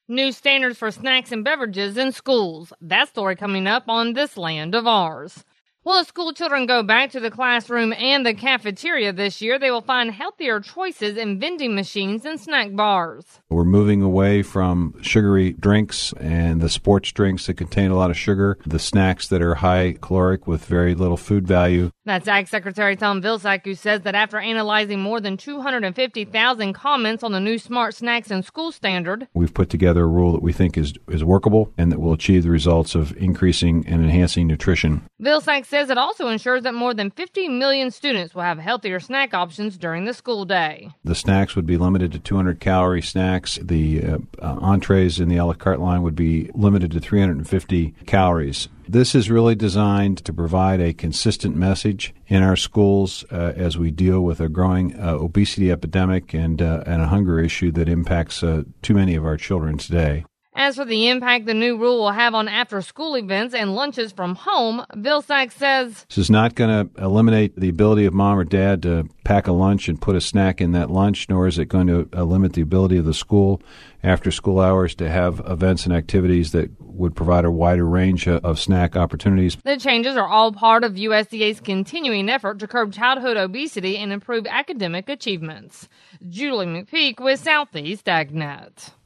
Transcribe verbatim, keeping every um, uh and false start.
New standards for snacks and beverages in schools. That story coming up on This Land of Ours. Well, as school children go back to the classroom and the cafeteria this year, they will find healthier choices in vending machines and snack bars. We're moving away from sugary drinks and the sports drinks that contain a lot of sugar, the snacks that are high caloric with very little food value. That's Ag Secretary Tom Vilsack, who says that after analyzing more than two hundred fifty thousand comments on the new Smart Snacks and School Standard, we've put together a rule that we think is, is workable and that will achieve the results of increasing and enhancing nutrition. Vilsack says it also ensures that more than fifty million students will have healthier snack options during the school day. The snacks would be limited to two hundred calorie snacks. The uh, uh, entrees in the a la carte line would be limited to three hundred fifty calories. This is really designed to provide a consistent message in our schools uh, as we deal with a growing uh, obesity epidemic and, uh, and a hunger issue that impacts uh, too many of our children today. As for the impact the new rule will have on after-school events and lunches from home, Vilsack says, this is not going to eliminate the ability of mom or dad to pack a lunch and put a snack in that lunch, nor is it going to uh, limit the ability of the school after school hours to have events and activities that would provide a wider range of, of snack opportunities. The changes are all part of U S D A's continuing effort to curb childhood obesity and improve academic achievements. Julie McPeak with Southeast AgNet.